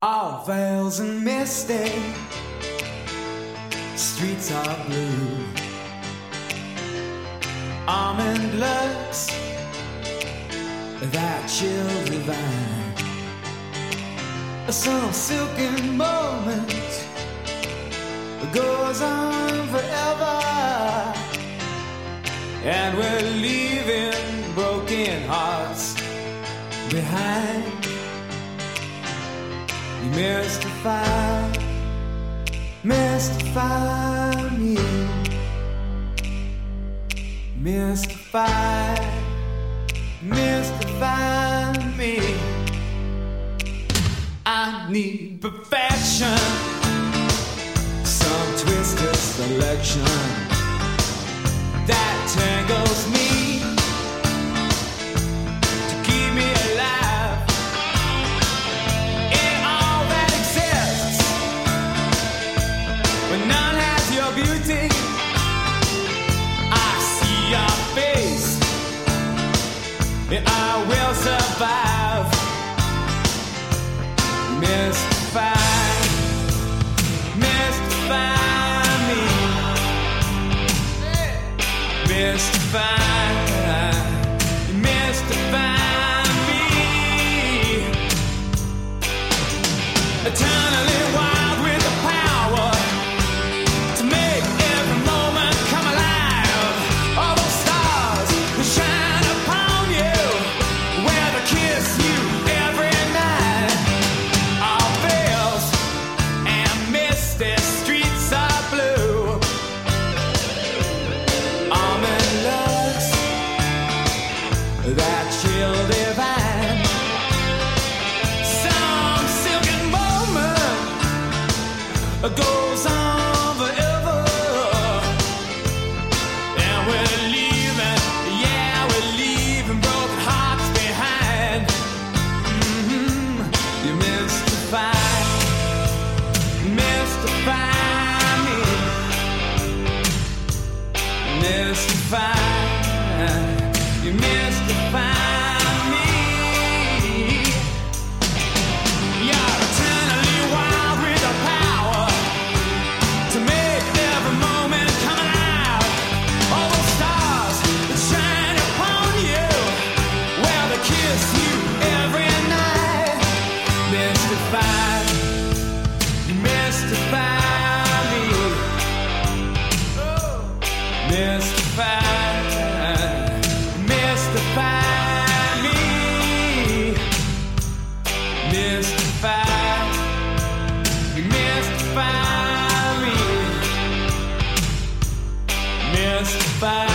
All veils and misty, streets are blue. Almond looks, that chill divine. Some silken moment goes on forever, and we're leaving broken hearts behind. You mystify me, mystify me. I need perfection, some twisted selection that tangles me. Beauty, I see your face, and I will survive. Mystify me, mystify me. Eternally wild with the power to make every moment come alive. All those stars that shine upon you, where they kiss you every night. All veils and misty streets are blue. Almond looks, that chill divine. Some silken moment goes on. You mystify me. You're eternally wild with the power to make every moment come alive. All those stars that shine upon you, where they kiss you every night. Mystify me. Mystify me, mystify me, mystify.